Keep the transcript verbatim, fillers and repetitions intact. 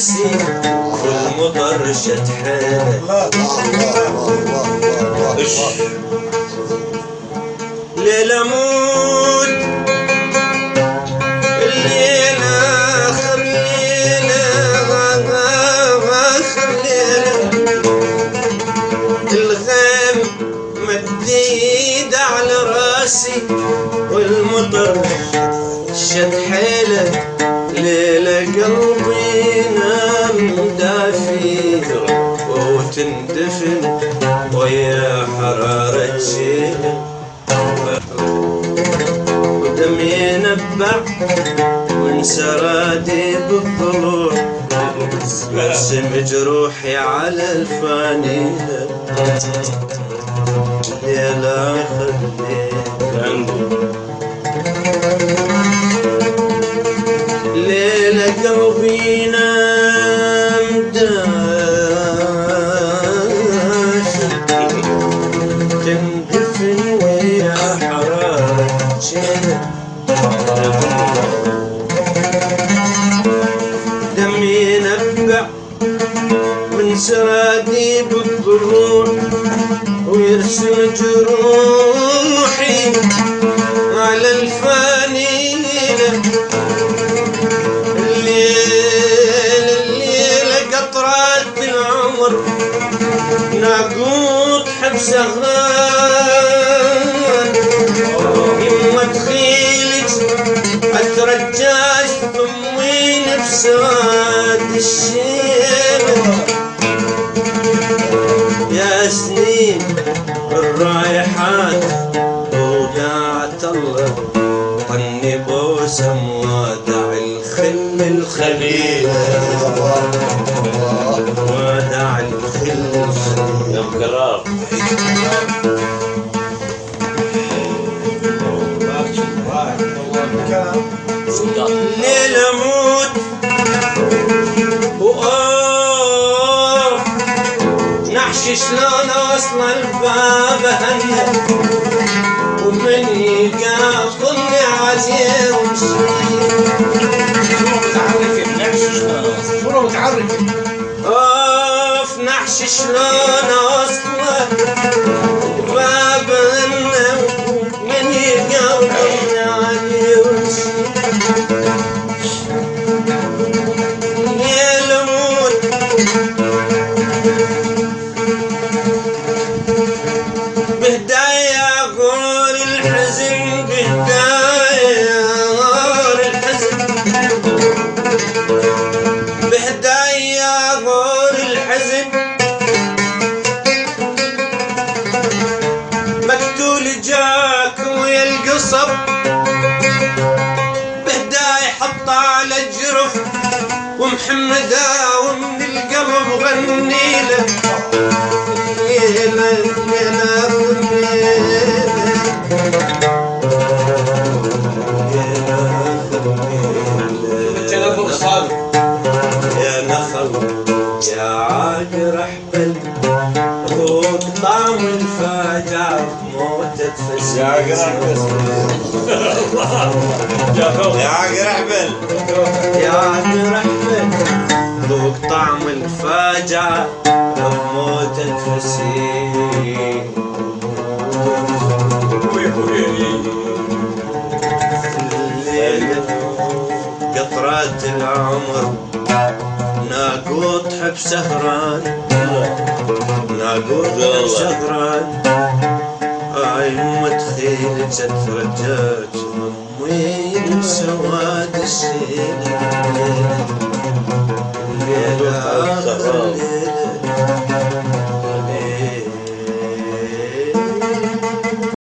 راسي والمطر شد حيله ليلة موت الليلة آخر ليلة آخر ليلة الغيم مديد على راسي والمطر شد حيله ليلة قلبي نام دافي وتندفن ويا حرارة شيله ودمي ينبع من سرادي بالضلوع برسم جروحي على الفانيلة ليلة آخر ليلة ليلة قلبي نام دافي تندفن ويا حرارة شيلة دمي ينبع من سرادي بالضلوع ويرسم جروحي على الفانيلة الليلة الليلة قطرات العمر ناقوط حبس غار يما تخيلك اترجاش ضمين بسواد الشيلة يا سنين الرايحات وداعت الله طني بوسم ودع الخل الخليل ودع الخل الخليل يا مكرار ليلة موت وآه نحشي شلون أوصل الباب هني ومن يقاطني عليه ومشي تعرفي نحشي شلون أوصل وتعرفي أوف نحشي شلون أوصل الباب هني ومن يقاطني عليه ومشي ليلة موت بهدايا غور الحزن بهدايا غور الحزن بهدايا غور الحزن مقتول جاك ويا القصب بهدايا حط على الجرف ومحمدا ومن القلب غنيله ليلة ليلة يا نخل يا عاقر احبل خوك طعم الفاجعة موتة فسيل يا عاقر احبل يا عاقر احبل يا عاقر احبل ذوق طعم الفاجعة موتة فسيل قطرات العمر ناقوط حب سهران ناقوط حب سهران هاي متخيل جت فرجات وين بسواد الشيلة